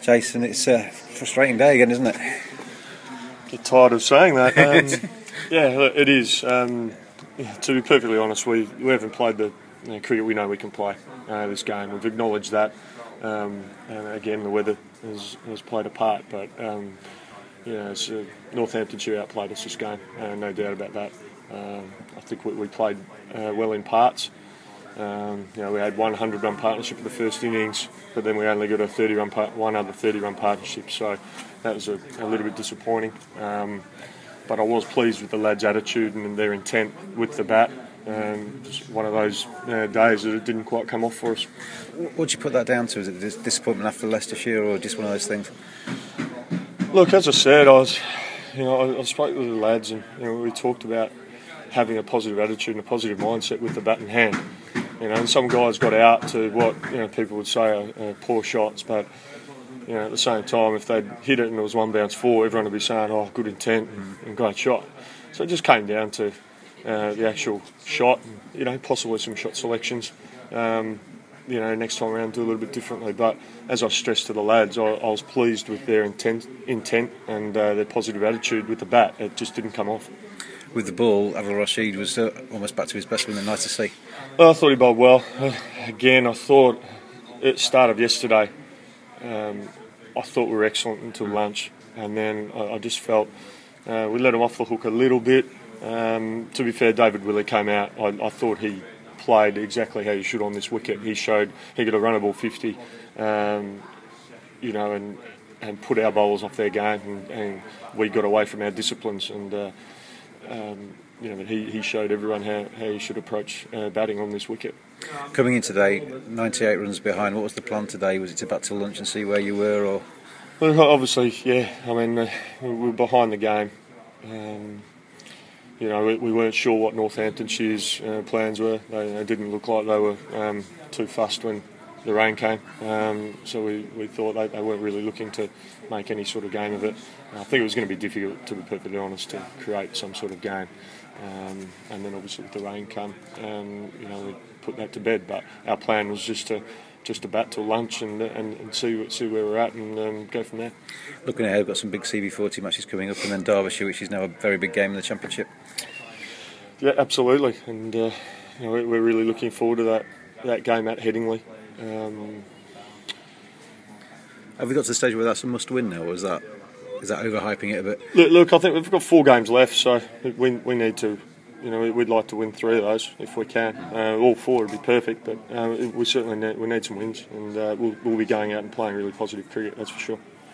Jason, it's a frustrating day again, isn't it? Get tired of saying that. Yeah, it is. To be perfectly honest, we haven't played the cricket we know we can play this game. We've acknowledged that. And again, the weather has played a part, but Northamptonshire outplayed us this game, no doubt about that. I think we played well in parts. We had 100-run partnership in the first innings, but then we only got one other 30-run partnership, so that was a little bit disappointing. But I was pleased with the lads' attitude and their intent with the bat. Just one of those days that it didn't quite come off for us. What would you put that down to? Is it disappointment after Leicestershire, or just one of those things? Look, as I said, I spoke with the lads, and we talked about having a positive attitude and a positive mindset with the bat in hand. And some guys got out to what people would say are poor shots, but at the same time, if they'd hit it and it was one bounce four, everyone would be saying, "Oh, good intent and great shot." So it just came down to the actual shot, and, possibly some shot selections. Next time around, do a little bit differently. But as I stressed to the lads, I was pleased with their intent and their positive attitude with the bat. It just didn't come off. With the ball, Adil Rashid was almost back to his best, wasn't it? Nice to see. Well, I thought he bowled well. Again, I thought at the start of yesterday, I thought we were excellent until lunch, and then I just felt we let him off the hook a little bit. To be fair, David Willey came out. I thought he played exactly how he should on this wicket. He showed he could have run a ball 50, and put our bowlers off their game, and we got away from our disciplines. And he showed everyone how he should approach batting on this wicket. Coming in today, 98 runs behind. What was the plan today? Was it to bat till lunch and see where you were, or? Well, obviously, yeah. I mean, we were behind the game. We weren't sure what Northamptonshire's plans were. They didn't look like they were too fussed when the rain came. So we thought they weren't really looking to make any sort of game of it. I think it was going to be difficult, to be perfectly honest, to create some sort of game. And then obviously with the rain come, we put that to bed. But our plan was just to bat till lunch and see where we're at and go from there. Looking ahead, we've got some big CV40 matches coming up, and then Derbyshire, which is now a very big game in the Championship. Yeah, absolutely, and we're really looking forward to that game at Headingley. Have we got to the stage where that's a must-win now, or is that overhyping it a bit? Look, I think we've got 4 games left, so we need to. We'd like to win 3 of those if we can. All 4 would be perfect, but we certainly need some wins, and we'll be going out and playing really positive cricket, that's for sure.